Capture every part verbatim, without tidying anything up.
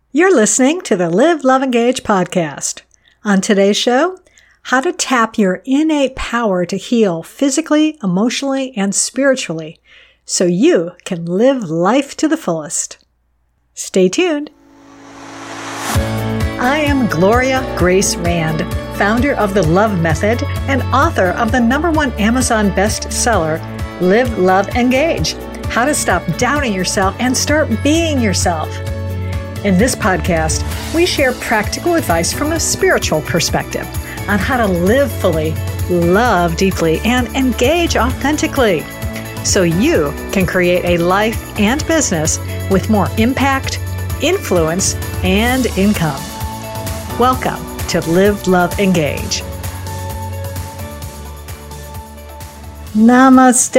You're listening to the Live, Love, Engage podcast. On today's show, how to tap your innate power to heal physically, emotionally, and spiritually so you can live life to the fullest. Stay tuned. I am Gloria Grace Rand, founder of The Love Method and author of the number one Amazon bestseller, Live, Love, Engage: How to Stop Doubting Yourself and Start Being Yourself. In this podcast, we share practical advice from a spiritual perspective on how to live fully, love deeply, and engage authentically so you can create a life and business with more impact, influence, and income. Welcome to Live, Love, Engage. Namaste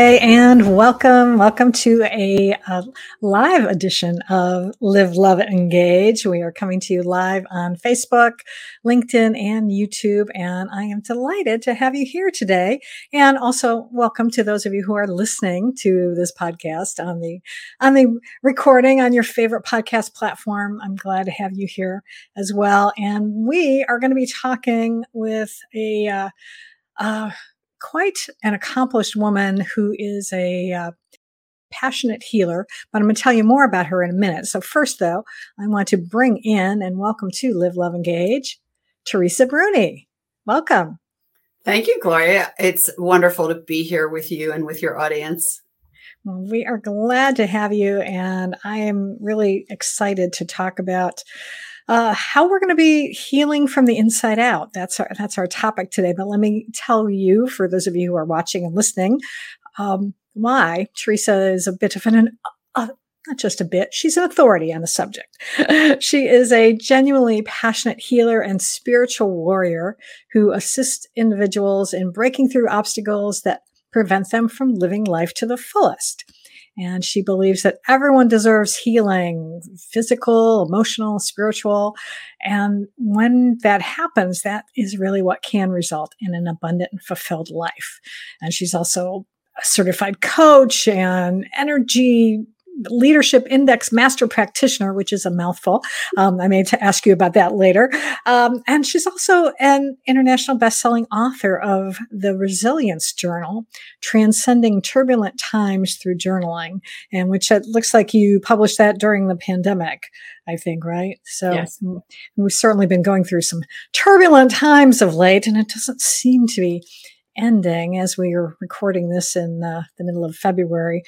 and welcome. Welcome to a, a live edition of Live, Love, Engage. We are coming to you live on Facebook, LinkedIn, and YouTube. And I am delighted to have you here today. And also welcome to those of you who are listening to this podcast on the, on the recording on your favorite podcast platform. I'm glad to have you here as well. And we are going to be talking with a, uh, uh, quite an accomplished woman who is a uh, passionate healer, but I'm going to tell you more about her in a minute. So first, though, I want to bring in and welcome to Live, Love, Engage, Teresa Bruni. Welcome. Thank you, Gloria. It's wonderful to be here with you and with your audience. Well, we are glad to have you, and I am really excited to talk about Uh, how we're going to be healing from the inside out. That's our, that's our topic today. But let me tell you, for those of you who are watching and listening, um, why Teresa is a bit of an, uh, not just a bit, she's an authority on the subject. She is a genuinely passionate healer and spiritual warrior who assists individuals in breaking through obstacles that prevent them from living life to the fullest. And she believes that everyone deserves healing, physical, emotional, spiritual. And when that happens, that is really what can result in an abundant and fulfilled life. And she's also a certified coach and energy leadership index master practitioner, which is a mouthful. Um, I may to ask you about that later. Um, and she's also an international best-selling author of the Resilience Journal, Transcending Turbulent Times Through Journaling, and which it looks like you published that during the pandemic, I think, right? So yes. We've certainly been going through some turbulent times of late, and it doesn't seem to be ending as we are recording this in uh, the middle of February.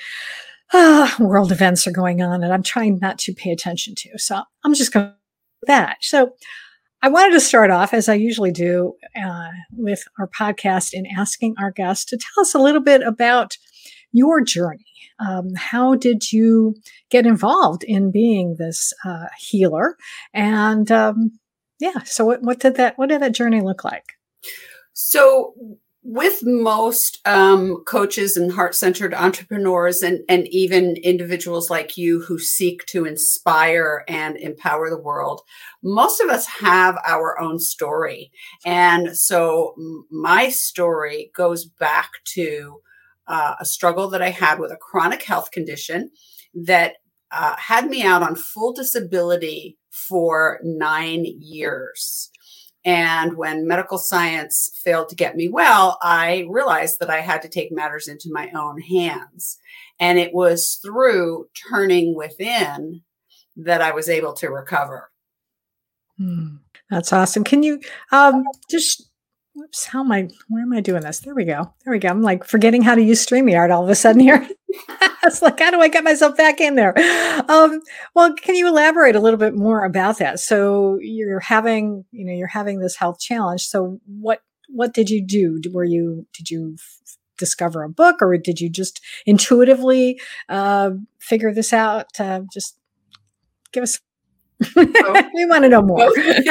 Ah, world events are going on, and I'm trying not to pay attention to. So I'm just going to do that. So I wanted to start off, as I usually do, uh, with our podcast in asking our guests to tell us a little bit about your journey. Um, how did you get involved in being this uh, healer? And um, yeah, so what, what did that what did that journey look like? So with most um, coaches and heart-centered entrepreneurs and, and even individuals like you who seek to inspire and empower the world, most of us have our own story. And so my story goes back to uh, a struggle that I had with a chronic health condition that uh, had me out on full disability for nine years. And when medical science failed to get me well, I realized that I had to take matters into my own hands. And it was through turning within that I was able to recover. Hmm. That's awesome. Can you um, just, whoops, how am I, where am I doing this? There we go. There we go. I'm like forgetting how to use StreamYard all of a sudden here. It's like, how do I get myself back in there? Um, well, can you elaborate a little bit more about that? So you're having, you know, you're having this health challenge. So what, what did you do? Were you, did you f- discover a book, or did you just intuitively, uh, figure this out? Uh, just give us, oh. We want to know more.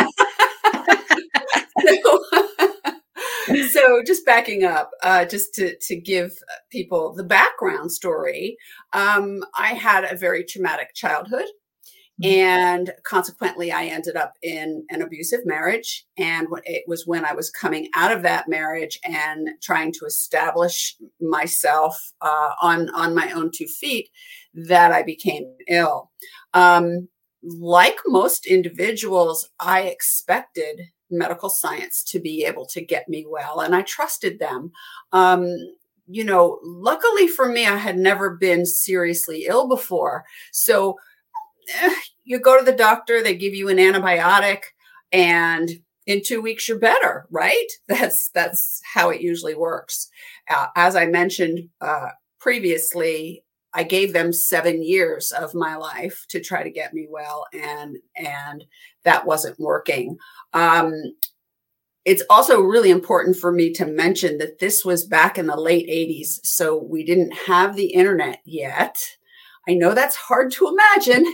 So just backing up, uh, just to, to give people the background story, um, I had a very traumatic childhood. And consequently, I ended up in an abusive marriage. And it was when I was coming out of that marriage and trying to establish myself uh, on, on my own two feet that I became ill. Um, like most individuals, I expected medical science to be able to get me well, and I trusted them. Um, you know, luckily for me, I had never been seriously ill before. So eh, you go to the doctor, they give you an antibiotic, and in two weeks you're better, right? That's that's how it usually works. Uh, as I mentioned uh, previously, I gave them seven years of my life to try to get me well, and and that wasn't working. Um, it's also really important for me to mention that this was back in the late eighties, so we didn't have the internet yet. I know that's hard to imagine,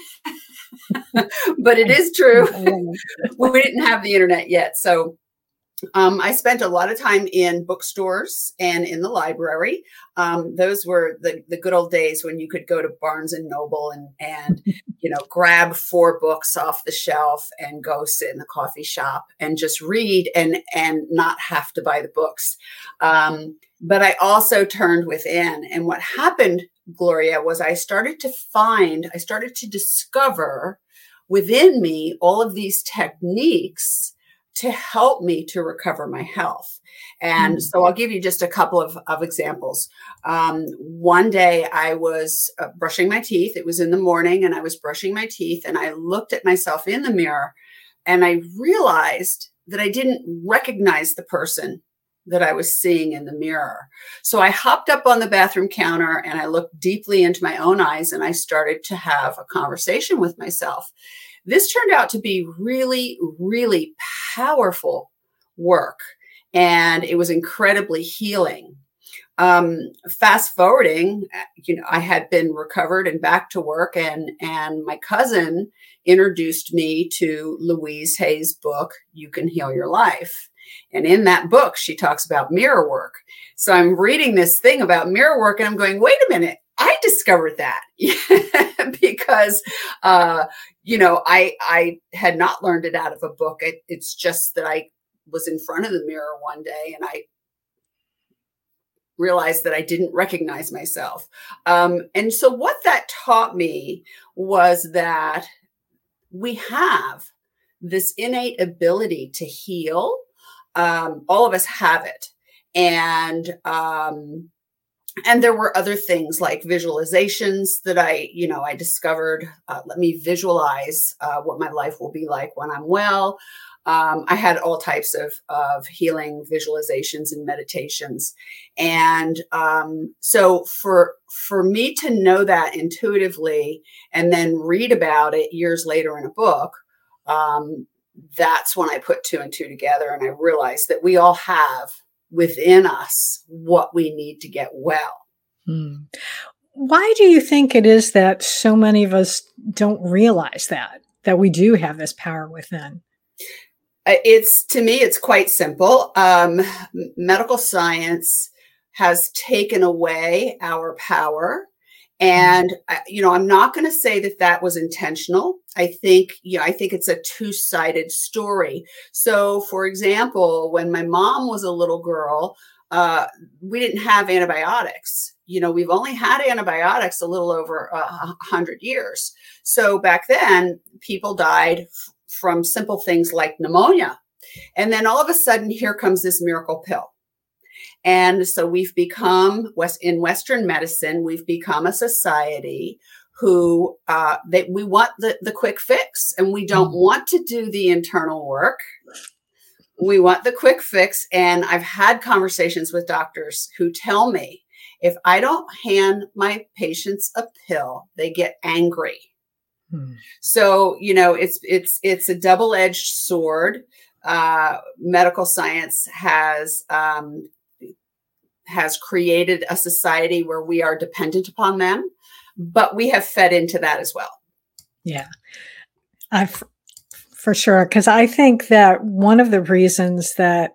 but it is true. We didn't have the internet yet. So um, I spent a lot of time in bookstores and in the library. Um, those were the, the good old days when you could go to Barnes and Noble and, and, you know, grab four books off the shelf and go sit in the coffee shop and just read and, and not have to buy the books. Um, but I also turned within, and what happened, Gloria, was I started to find, I started to discover within me all of these techniques to help me to recover my health. And mm-hmm. so I'll give you just a couple of, of examples. Um, one day I was uh, brushing my teeth. It was in the morning, and I was brushing my teeth, and I looked at myself in the mirror, and I realized that I didn't recognize the person that I was seeing in the mirror. So I hopped up on the bathroom counter, and I looked deeply into my own eyes, and I started to have a conversation with myself. This turned out to be really, really powerful work, and it was incredibly healing. Um, fast forwarding, you know, I had been recovered and back to work, and, and my cousin introduced me to Louise Hay's book, You Can Heal Your Life. And in that book, she talks about mirror work. So I'm reading this thing about mirror work, and I'm going, wait a minute, I discovered that because, uh, you know, I, I had not learned it out of a book. It, it's just that I was in front of the mirror one day, and I realized that I didn't recognize myself. Um, and so what that taught me was that we have this innate ability to heal. Um, all of us have it. And, um, and there were other things like visualizations that I, you know, I discovered, uh, let me visualize, uh, what my life will be like when I'm well. Um, I had all types of, of healing visualizations and meditations. And, um, so for, for me to know that intuitively and then read about it years later in a book, um, that's when I put two and two together, and I realized that we all have within us what we need to get well. Hmm. Why do you think it is that so many of us don't realize that, that we do have this power within? It's, to me, it's quite simple. Um, medical science has taken away our power. And, you know, I'm not going to say that that was intentional. I think, you know, I think it's a two-sided story. So, for example, when my mom was a little girl, uh, we didn't have antibiotics. You know, we've only had antibiotics a little over a hundred years. So back then, people died f- from simple things like pneumonia. And then all of a sudden, here comes this miracle pill. And so we've become, West, in Western medicine, we've become a society who, uh, that we want the, the quick fix, and we don't want to do the internal work. We want the quick fix. And I've had conversations with doctors who tell me, if I don't hand my patients a pill, they get angry. Hmm. So, you know, it's, it's, it's a double-edged sword. Uh, medical science has, um, has created a society where we are dependent upon them, but we have fed into that as well. Yeah, I, f- for sure. Because I think that one of the reasons that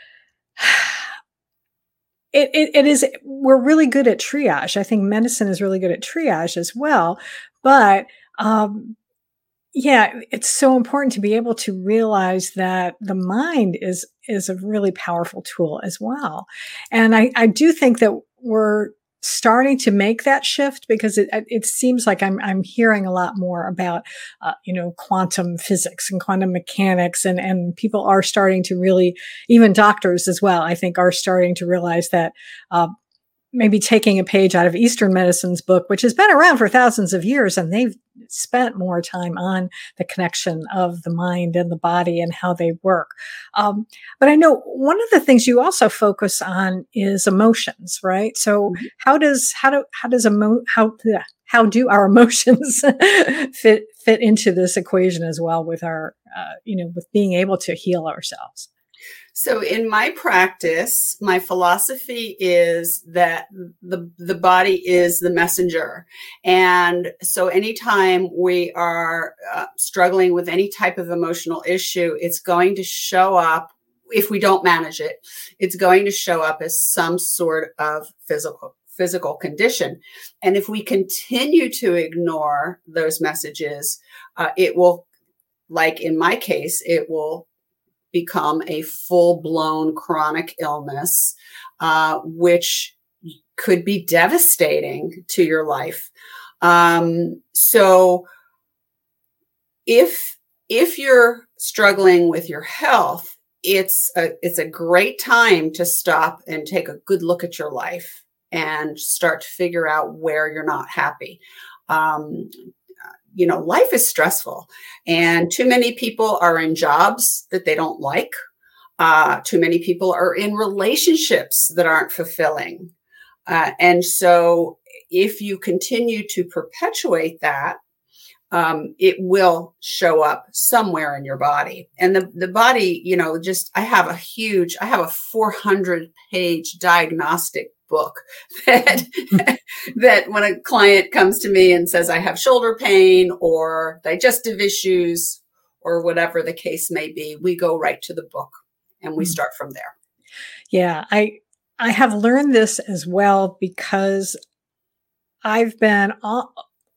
it, it, it is, we're really good at triage. I think medicine is really good at triage as well. But um, yeah, it's so important to be able to realize that the mind is is a really powerful tool as well. And I, I do think that we're starting to make that shift? Because it it seems like I'm I'm hearing a lot more about uh, you know quantum physics and quantum mechanics, and and people are starting to really, even doctors as well, I think, are starting to realize that uh, maybe taking a page out of Eastern medicine's book, which has been around for thousands of years, and they've spent more time on the connection of the mind and the body and how they work. Um, but I know one of the things you also focus on is emotions, right? So Mhm. how does how do how does emo how yeah, how do our emotions fit fit into this equation as well with our uh, you know with being able to heal ourselves? So in my practice, my philosophy is that the the body is the messenger. And so anytime we are uh, struggling with any type of emotional issue, it's going to show up, if we don't manage it, it's going to show up as some sort of physical physical condition. And if we continue to ignore those messages, uh, it will, like in my case, it will become a full-blown chronic illness, uh, which could be devastating to your life. Um, so if if you're struggling with your health, it's a it's a great time to stop and take a good look at your life and start to figure out where you're not happy. Um, you know, life is stressful, and too many people are in jobs that they don't like. Uh, too many people are in relationships that aren't fulfilling. Uh, and so if you continue to perpetuate that, um, it will show up somewhere in your body. And the, the body, you know, just, I have a huge, I have a four hundred page diagnostic book that, that when a client comes to me and says, I have shoulder pain or digestive issues or whatever the case may be, we go right to the book and we start from there. Yeah, I I have learned this as well because I've been all,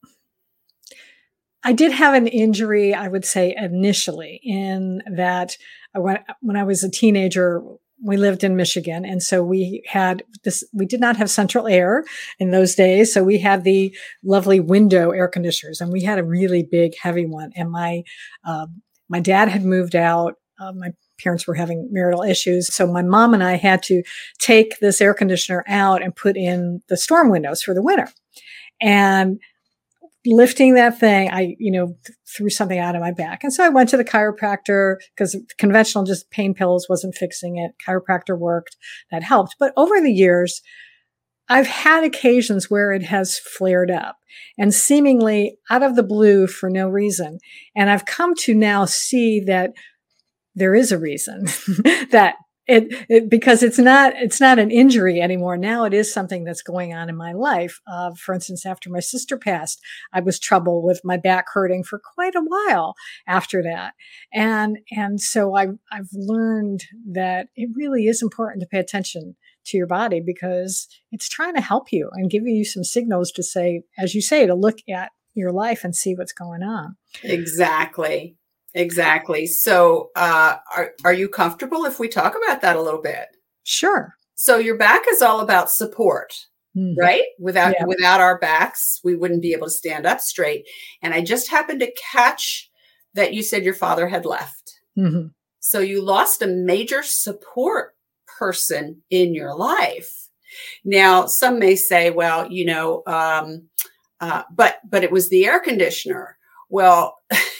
I did have an injury, I would say initially, in that when, when I was a teenager, we lived in Michigan. And so we had this, we did not have central air in those days. So we had the lovely window air conditioners, and we had a really big, heavy one. And my, uh, my dad had moved out. Uh, my parents were having marital issues. So my mom and I had to take this air conditioner out and put in the storm windows for the winter. And lifting that thing, I, you know, threw something out of my back. And so I went to the chiropractor because conventional just pain pills wasn't fixing it. Chiropractor worked. That helped. But over the years, I've had occasions where it has flared up and seemingly out of the blue for no reason. And I've come to now see that there is a reason that It, it because it's not it's not an injury anymore. Now it is something that's going on in my life. Uh, for instance, after my sister passed, I was trouble with my back hurting for quite a while after that, and and so I've I've learned that it really is important to pay attention to your body because it's trying to help you and giving you some signals to say, as you say, to look at your life and see what's going on. Exactly. Exactly. So, uh, are, are you comfortable if we talk about that a little bit? Sure. So your back is all about support, Mhm. right? Without, Yeah. without our backs, we wouldn't be able to stand up straight. And I just happened to catch that you said your father had left. Mhm. So you lost a major support person in your life. Now, some may say, well, you know, um, uh, but, but it was the air conditioner. Well,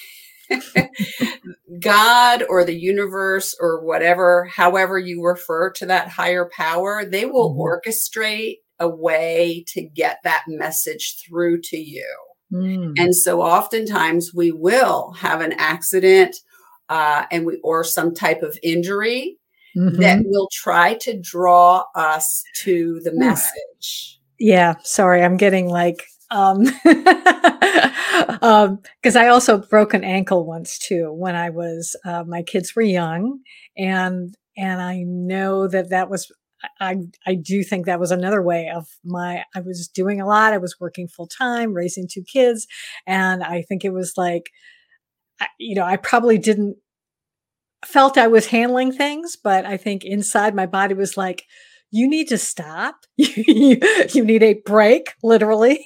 God or the universe or whatever, however you refer to that higher power, they will Mhm. orchestrate a way to get that message through to you. Mm. And so oftentimes we will have an accident uh, and we or some type of injury that Mhm. will try to draw us to the Ooh. message. Yeah, sorry, I'm getting like, um, um, because I also broke an ankle once too when I was, uh, my kids were young, and and I know that that was, I I do think that was another way of my, I was doing a lot. I was working full time, raising two kids, and I think it was like, I, you know, I probably didn't felt I was handling things, but I think inside my body was like, you need to stop. you, you need a break, literally.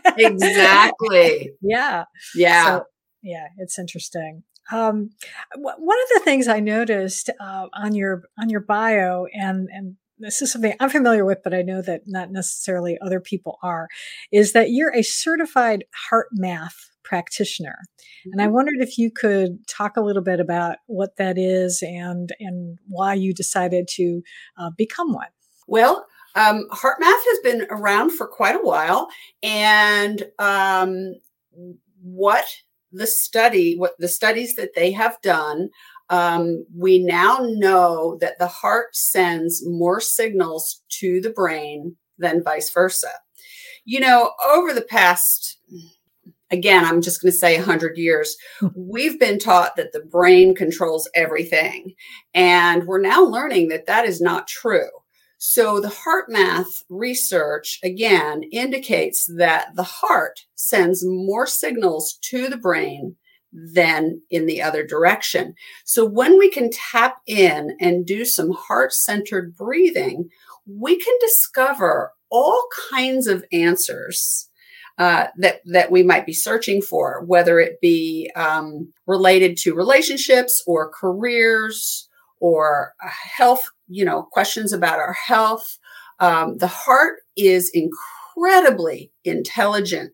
Exactly. Yeah. Yeah. So, yeah, it's interesting. Um, w- one of the things I noticed uh, on your on your bio, and and this is something I'm familiar with, but I know that not necessarily other people are, is that you're a certified heart math practitioner. And I Mhm. wondered if you could talk a little bit about what that is and and why you decided to uh, become one. Well, um, heart math has been around for quite a while, and um, what the study, what the studies that they have done, um, we now know that the heart sends more signals to the brain than vice versa. You know, over the past, again, I'm just going to say one hundred years, we've been taught that the brain controls everything. And we're now learning that that is not true. So the heart math research, again, indicates that the heart sends more signals to the brain than in the other direction. So when we can tap in and do some heart-centered breathing, we can discover all kinds of answers uh, that that we might be searching for, whether it be um, related to relationships or careers or uh, health, you know, questions about our health. Um, the heart is incredibly intelligent.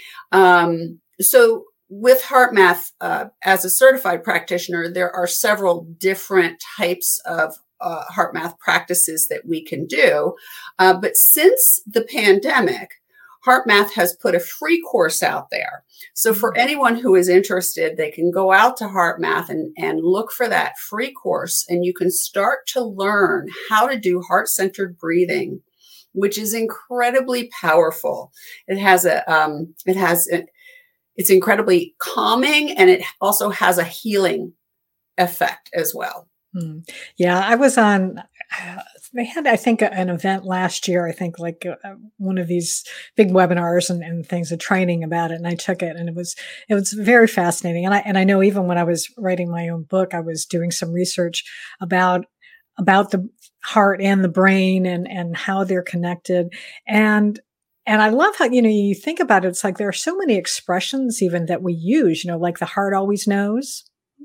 Um, so with heart math, uh, as a certified practitioner, there are several different types of uh, heart math practices that we can do. Uh, but since the pandemic, Heart Math has put a free course out there. So for anyone who is interested, they can go out to Heart Math and, and look for that free course, and you can start to learn how to do heart-centered breathing, which is incredibly powerful. It has a, um, it has, a, it's incredibly calming, and it also has a healing effect as well. Hmm. Yeah, I was on. Uh, they had, I think, a- an event last year. I think like uh, one of these big webinars and, and things, a training about it, and I took it, and it was it was very fascinating. And I and I know even when I was writing my own book, I was doing some research about about the heart and the brain and and how they're connected. And and I love how, you know, you think about it. It's like there are so many expressions even that we use. You know, like the heart always knows.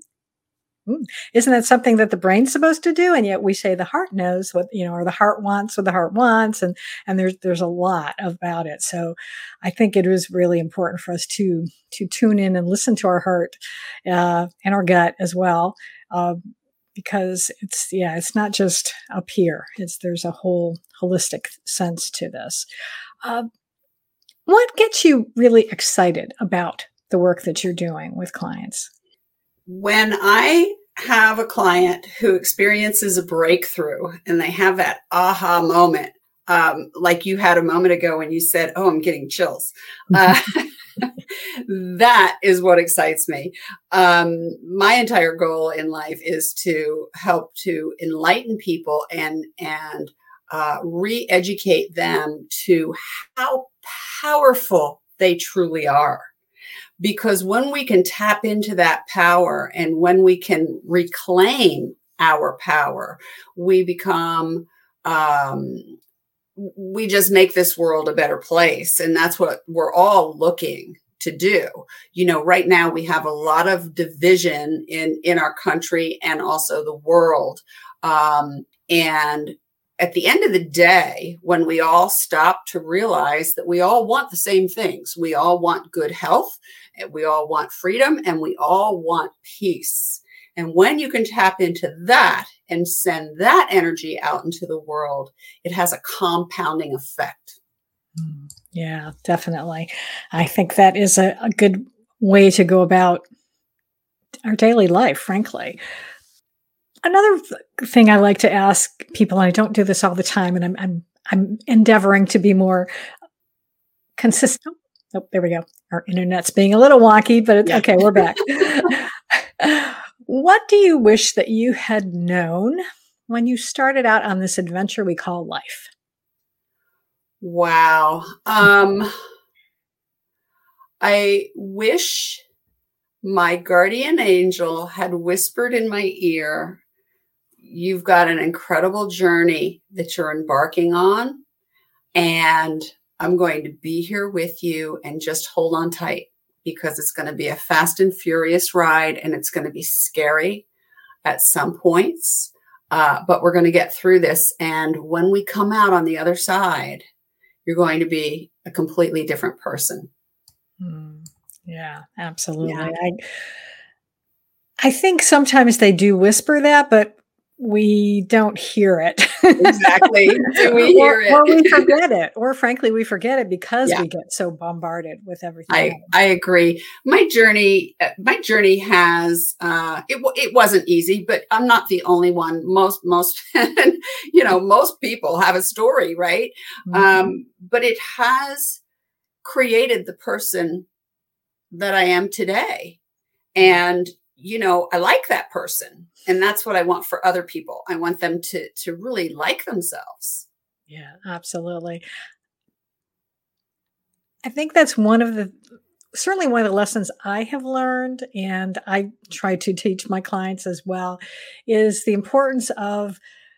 Mm. Isn't that something that the brain's supposed to do? And yet we say the heart knows what, you know, or the heart wants what the heart wants. And, and there's, there's a lot about it. So I think it is really important for us to, to tune in and listen to our heart, uh, and our gut as well. Uh, because it's, yeah, it's not just up here. It's, there's a whole holistic sense to this. Uh, what gets you really excited about the work that you're doing with clients? When I have a client who experiences a breakthrough and they have that aha moment, um, like you had a moment ago when you said, "Oh, I'm getting chills." Uh, that is what excites me. Um, my entire goal in life is to help to enlighten people and and uh, re-educate them to how powerful they truly are. Because when we can tap into that power and when we can reclaim our power, we become, um, we just make this world a better place. And that's what we're all looking to do. You know, right now we have a lot of division in, in our country and also the world. Um, and at the end of the day, when we all stop to realize that we all want the same things, we all want good health, and we all want freedom, and we all want peace. And when you can tap into that and send that energy out into the world, it has a compounding effect. Mm, yeah, definitely. I think that is a, a good way to go about our daily life, frankly. Another th- thing I like to ask people, and I don't do this all the time, and I'm I'm I'm endeavoring to be more consistent. Oh, there we go. Our internet's being a little wonky, but it's Yeah. okay. We're back. What do you wish that you had known when you started out on this adventure we call life? Wow. Um, I wish my guardian angel had whispered in my ear, you've got an incredible journey that you're embarking on. And I'm going to be here with you, and just hold on tight, because it's going to be a fast and furious ride, and it's going to be scary at some points. Uh, but we're going to get through this. And when we come out on the other side, you're going to be a completely different person. Mm, yeah, absolutely. Yeah. I, I think sometimes they do whisper that, but we don't hear it. Exactly. Do we hear or, it? or we forget it. Or frankly, we forget it because Yeah. we get so bombarded with everything I, else. I agree. My journey, my journey has, uh, it, it wasn't easy, but I'm not the only one. Most, most, you know, most people have a story, right? Mhm. Um, but it has created the person that I am today. And, you know, I like that person. And that's what I want for other people. I want them to, to really like themselves. Yeah, absolutely. I think that's one of the, certainly one of the lessons I have learned, and I try to teach my clients as well, is the importance of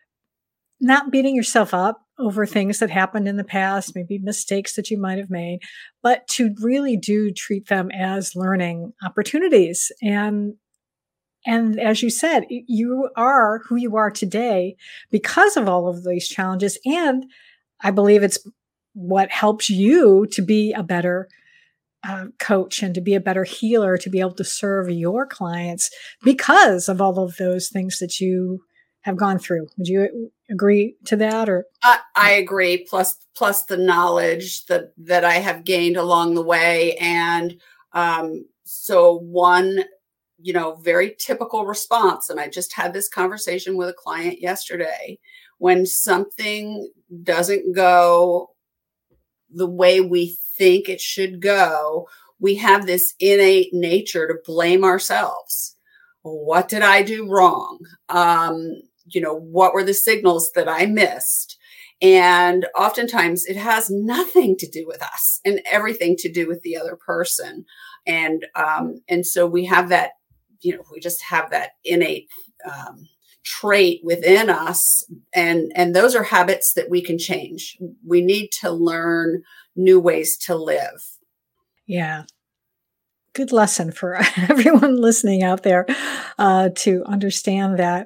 not beating yourself up over things that happened in the past, maybe mistakes that you might have made, but to really do treat them as learning opportunities. And and as you said, you are who you are today because of all of these challenges. And I believe it's what helps you to be a better uh, coach and to be a better healer, to be able to serve your clients because of all of those things that you have gone through. Would you agree to that? Or I, I agree. Plus, plus the knowledge that that I have gained along the way, and um, so one, you know, very typical response. And I just had this conversation with a client yesterday. When something doesn't go the way we think it should go, we have this innate nature to blame ourselves. What did I do wrong? Um, you know, what were the signals that I missed? And oftentimes it has nothing to do with us and everything to do with the other person. And, um, and so we have that, you know, we just have that innate, um, trait within us. And, and those are habits that we can change. We need to learn new ways to live. yeah, good lesson for everyone listening out there uh, to understand that.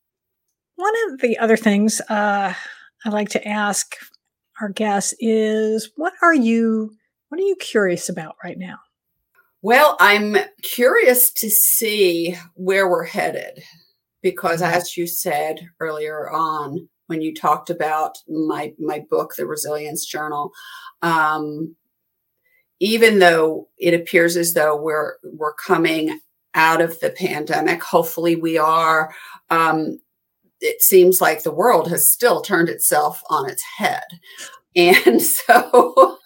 One of the other things uh, I like to ask our guests is, what are you what are you curious about right now? Well, I'm curious to see where we're headed, because as you said earlier on, when you talked about my, my book, The Resilience Journal, um, even though it appears as though we're, we're coming out of the pandemic, hopefully we are, um, it seems like the world has still turned itself on its head. And so,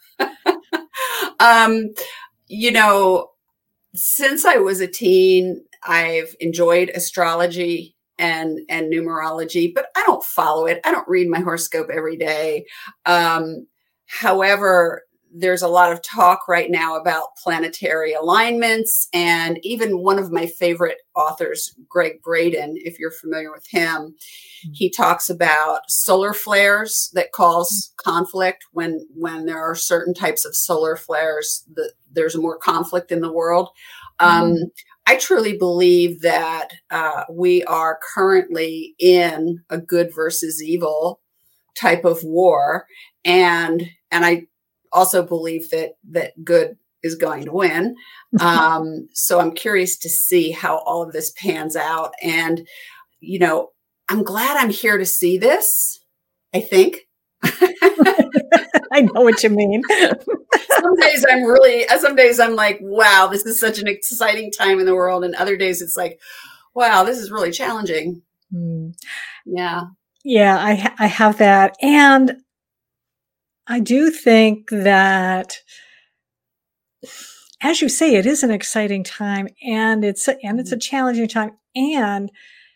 um, you know, since I was a teen, I've enjoyed astrology and, and numerology, but I don't follow it. I don't read my horoscope every day. Um, however, there's a lot of talk right now about planetary alignments. And even one of my favorite authors, Greg Braden, if you're familiar with him, he talks about solar flares that cause conflict. When, when there are certain types of solar flares, the, there's more conflict in the world. Um, mm. I truly believe that uh, we are currently in a good versus evil type of war. And, and I also believe that, that good is going to win. Um, so I'm curious to see how all of this pans out. And, you know, I'm glad I'm here to see this, I think. I know what you mean. Some days I'm really, some days I'm like, wow, this is such an exciting time in the world. And other days it's like, wow, this is really challenging. Mm. Yeah. Yeah, I, ha- I have that. And I do think that, as you say, it is an exciting time, and it's a, and it's a challenging time. And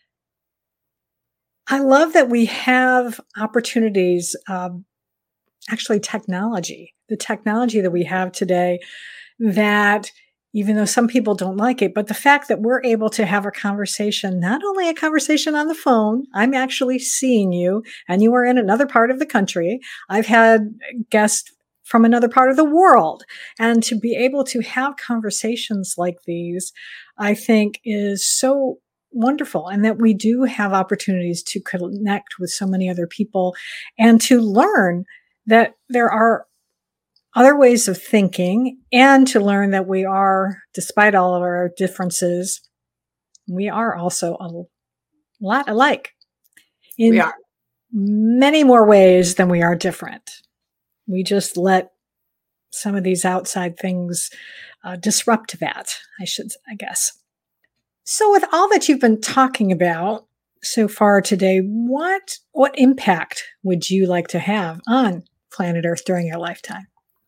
I love that we have opportunities, um, actually technology, the technology that we have today that even though some people don't like it. But the fact that we're able to have a conversation, not only a conversation on the phone, I'm actually seeing you and you are in another part of the country. I've had guests from another part of the world. And to be able to have conversations like these, I think is so wonderful. And that we do have opportunities to connect with so many other people and to learn that there are other ways of thinking, and to learn that we are, despite all of our differences, we are also a lot alike in We are. many more ways than we are different. We just let some of these outside things uh, disrupt that, I should, I guess. So with all that you've been talking about so far today, what, what impact would you like to have on planet Earth during your lifetime?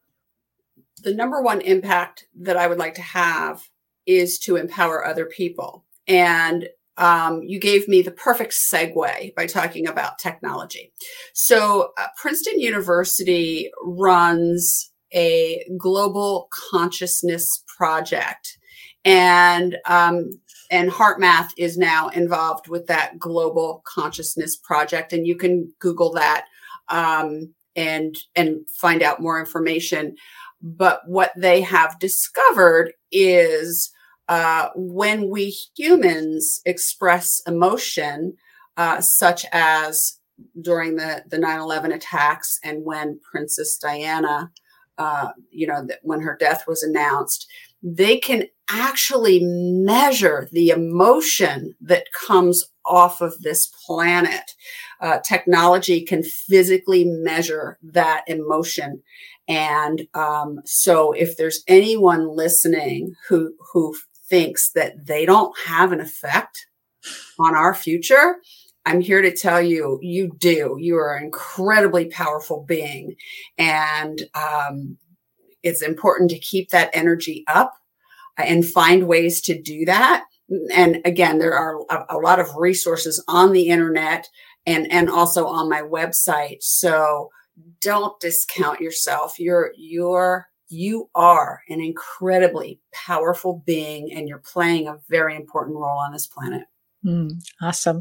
The number one impact that I would like to have is to empower other people. And um, you gave me the perfect segue by talking about technology. So uh, Princeton University runs a global consciousness project. And um, and HeartMath is now involved with that global consciousness project. And you can Google that um, and and find out more information. But what they have discovered is uh, when we humans express emotion, uh, such as during the, the nine eleven attacks and when Princess Diana, uh, you know, that when her death was announced, they can actually measure the emotion that comes off of this planet. Uh, technology can physically measure that emotion. And um, so if there's anyone listening who who thinks that they don't have an effect on our future, I'm here to tell you, you do. You are an incredibly powerful being. And um, it's important to keep that energy up and find ways to do that. And again, there are a, a lot of resources on the internet and, and also on my website. So don't discount yourself. You're, you're, you are an incredibly powerful being, and you're playing a very important role on this planet. Mm, awesome.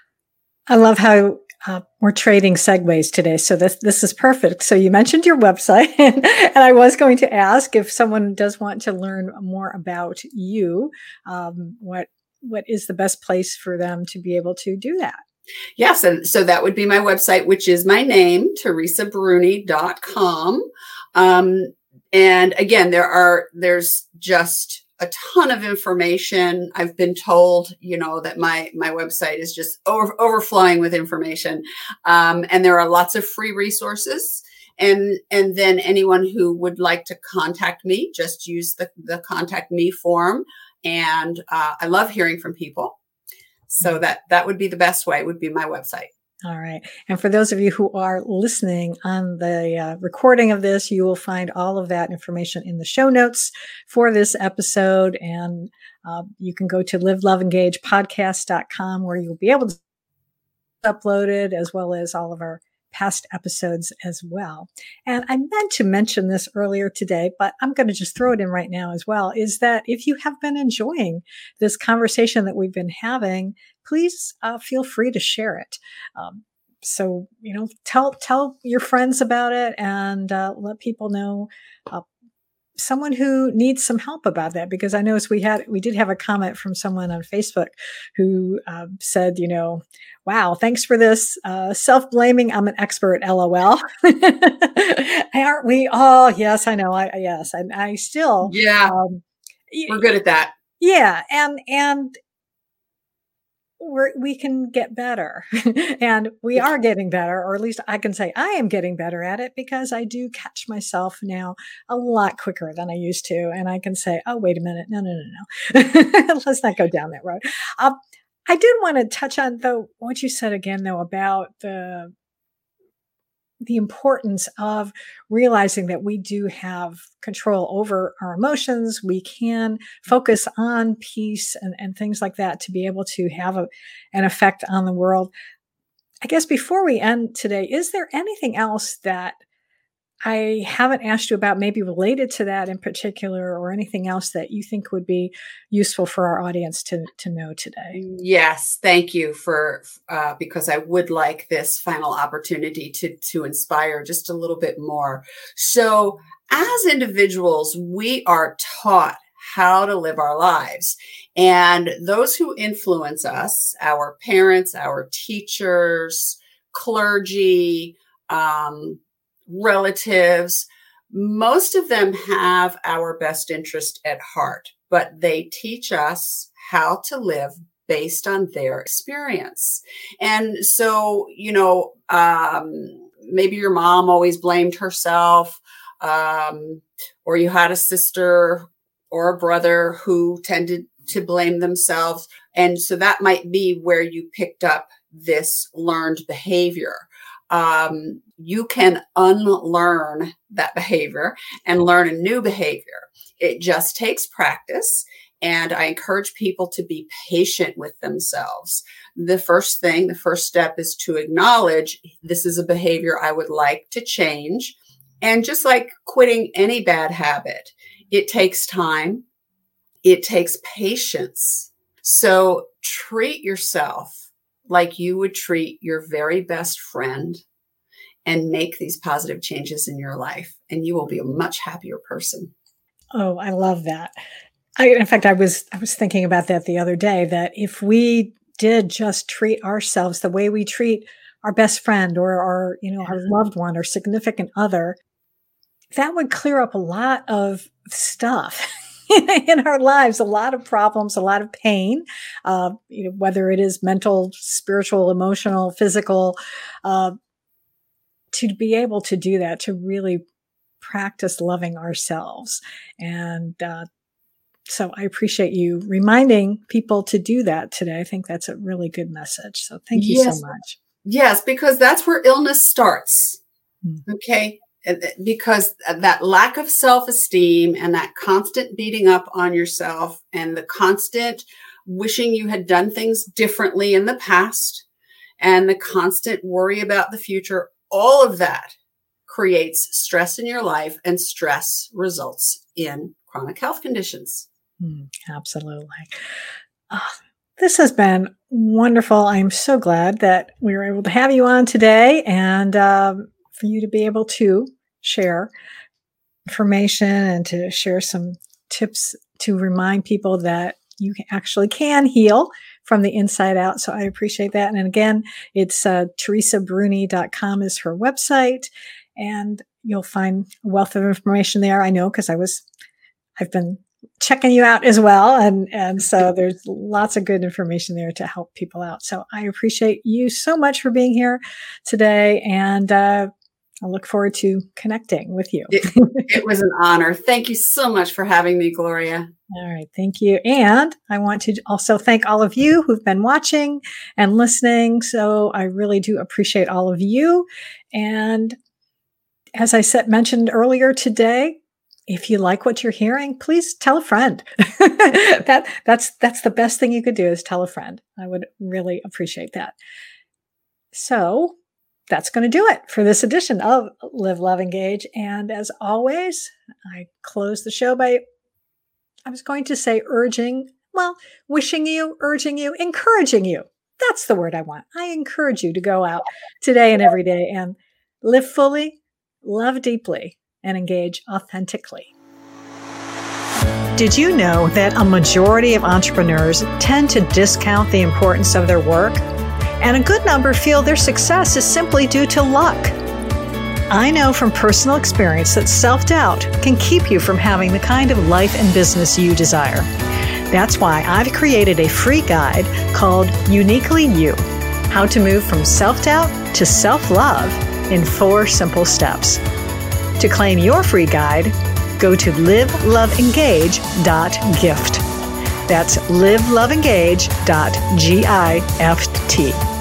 I love how uh, we're trading segues today. So this this is perfect. So you mentioned your website, and, and I was going to ask if someone does want to learn more about you, um, what what is the best place for them to be able to do that? Yes. And so that would be my website, which is my name, teresa bruni dot com. Um, and again, there are, there's just a ton of information. I've been told, you know, that my, my website is just over, overflowing with information. Um, and there are lots of free resources. And, and then anyone who would like to contact me, just use the, the contact me form. And, uh, I love hearing from people. So that, that would be the best way, would be my website. All right. And for those of you who are listening on the uh, recording of this, you will find all of that information in the show notes for this episode. And uh, you can go to live love engage podcast dot com, where you'll be able to upload it, as well as all of our past episodes as well. And I meant to mention this earlier today, but I'm going to just throw it in right now as well, is that if you have been enjoying this conversation that we've been having, please uh, feel free to share it. Um, so, you know, tell, tell your friends about it, and uh, let people know uh, someone who needs some help about that, because I noticed we had, we did have a comment from someone on Facebook who uh, said, you know, wow, thanks for this uh, self-blaming. I'm an expert, LOL. Aren't we all? Yes, I know. I, yes. And I still, yeah, um, we're good at that. Yeah. And, and, We're, we can get better, and we are getting better, or at least I can say I am getting better at it, because I do catch myself now a lot quicker than I used to. And I can say, oh, wait a minute. No, no, no, no. Let's not go down that road. Um, I did want to touch on, though, what you said again, though, about the the importance of realizing that we do have control over our emotions. We can focus on peace and, and things like that to be able to have a, an effect on the world. I guess before we end today, is there anything else that I haven't asked you about maybe related to that in particular or anything else that you think would be useful for our audience to, to know today. Yes, thank you for, uh, because I would like this final opportunity to, to inspire just a little bit more. So as individuals, we are taught how to live our lives. And those who influence us, our parents, our teachers, clergy, um, relatives, most of them have our best interest at heart, but they teach us how to live based on their experience. And so, you know, um, maybe your mom always blamed herself, um, or you had a sister or a brother who tended to blame themselves. And so that might be where you picked up this learned behavior. Um, you can unlearn that behavior and learn a new behavior. It just takes practice. And I encourage people to be patient with themselves. The first thing, the first step is to acknowledge this is a behavior I would like to change. And just like quitting any bad habit, it takes time. It takes patience. So treat yourself like you would treat your very best friend and make these positive changes in your life, and you will be a much happier person. Oh, I love that. I, in fact, I was I was thinking about that the other day, that if we did just treat ourselves the way we treat our best friend or our, you know, our loved one or significant other, that would clear up a lot of stuff in our lives, a lot of problems, a lot of pain, uh, you know, whether it is mental, spiritual, emotional, physical, uh, to be able to do that, to really practice loving ourselves. And uh, so I appreciate you reminding people to do that today. I think that's a really good message. So thank you yes. so much. Yes, because that's where illness starts. Mm-hmm. Okay. Because that lack of self-esteem and that constant beating up on yourself and the constant wishing you had done things differently in the past and the constant worry about the future, all of that creates stress in your life, and stress results in chronic health conditions. Mm, absolutely. Oh, this has been wonderful. I'm so glad that we were able to have you on today, and um, for you to be able to share information and to share some tips to remind people that you actually can heal from the inside out. So I appreciate that. And again, it's uh, teresa bruni dot com is her website, and you'll find a wealth of information there. I know, because I was, I've been checking you out as well. And, and so there's lots of good information there to help people out. So I appreciate you so much for being here today. And, uh, I look forward to connecting with you. it, it was an honor. Thank you so much for having me, Gloria. All right. Thank you. And I want to also thank all of you who've been watching and listening. So I really do appreciate all of you. And as I said, mentioned earlier today, if you like what you're hearing, please tell a friend. that, that's, that's the best thing you could do, is tell a friend. I would really appreciate that. So that's going to do it for this edition of Live, Love, Engage. And as always, I close the show by, I was going to say urging, well, wishing you, urging you, encouraging you. That's the word I want. I encourage you to go out today and every day and live fully, love deeply, and engage authentically. Did you know that a majority of entrepreneurs tend to discount the importance of their work? And a good number feel their success is simply due to luck. I know from personal experience that self-doubt can keep you from having the kind of life and business you desire. That's why I've created a free guide called Uniquely You: How to Move from Self-Doubt to Self-Love in Four Simple Steps. To claim your free guide, go to live love engage dot gift. That's live love engage dot gift.